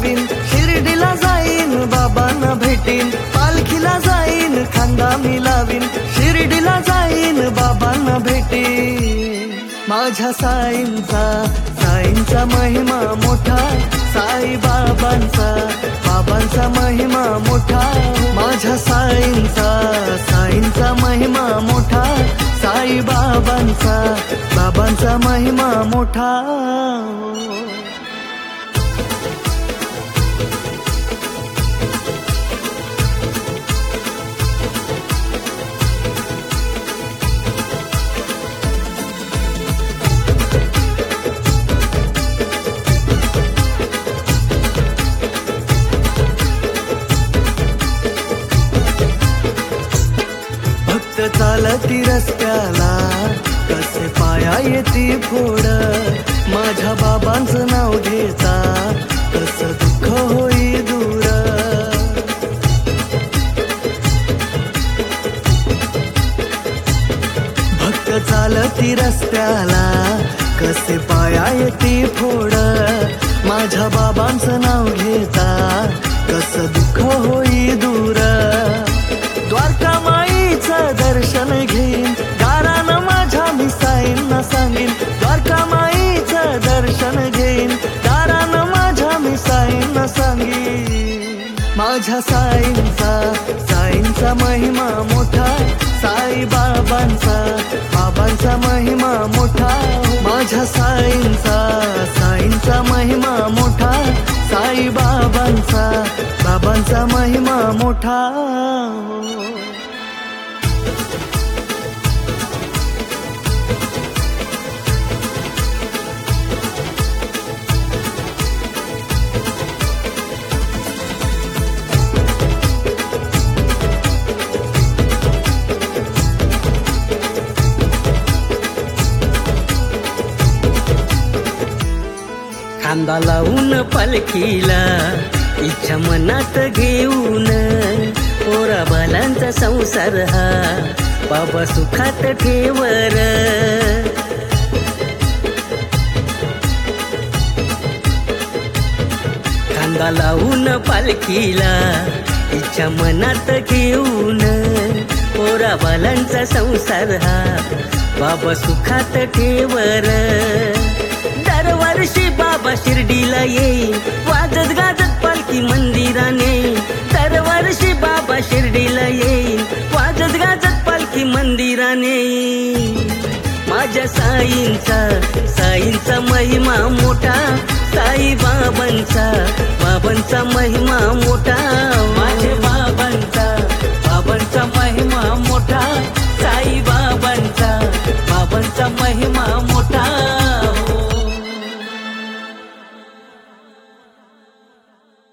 मिलावीन, शिर्डीला जाईन बाबांना भेटीन, पालखीला जाईन खांदा मिलावीन, शिर्डीला जाईन बाबांना भेटीन. माझ्या साईंचा महिमा मोठा, साई बाबांचा महिमा मोठा. माझ्या साईंचा महिमा मोठा, साई बाबांचा महिमा मोठा. भक्त चालती रस्त्याला, कसे पाया येती फोड, माझ्या बाबांचं नाव घेता कसं दुःख होई दूर. भक्त चालती रस्त्याला, कसे पाया येती फोड, माझ्या बाबांचं नाव घेता कसं दुःख होई दूर. द्वारका माईचं दर्शन घेईन, गारानं माझ्या मी साईंना सांगीन. द्वारका माईचं दर्शन घेईन, गारानं माझ्या मी साईंना सांगीन. माझ्या साईंचा महिमा मोठा, साई बाबांचा महिमा मोठा. माझ्या साईंचा महिमा मोठा, साई बाबांचा महिमा मोठा. खांदा लावून पालखीला, इच्छा मनात घेऊन, पोरा बालांचा संसार हा बाबा सुखात ठेवर. खांदा लावून पालखीला, इच्छा मनात घेऊन, पोरा बालांचा संसार हा बाबा सुखात ठेवर. दरवर्षी बाबा शिर्डीला येईल, वाजत गाजत पालखी मंदिराने. दरवर्षी बाबा शिर्डीला येईल, वाजत गाजत पालखी मंदिराने. माझ्या साईंचा महिमा मोठा, साई बाबांचा महिमा मोठा. माझे बाबा